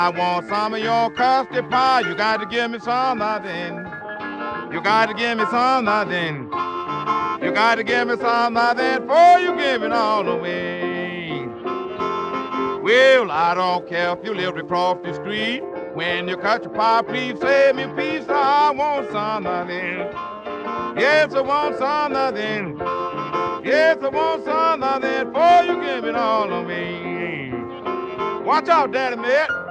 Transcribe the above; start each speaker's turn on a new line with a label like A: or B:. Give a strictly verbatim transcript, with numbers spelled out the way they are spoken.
A: I want some of your custard pie. You got to give me some nothing. You got to give me some nothing. You got to give me some nothing before you give it all away. Well, I don't care if you live across the street. When you cut your pie, please save me a piece. I want some nothing. Yes, I want some nothing. Yes, I want some nothing before you give it all away. Watch out, Daddy Mitt.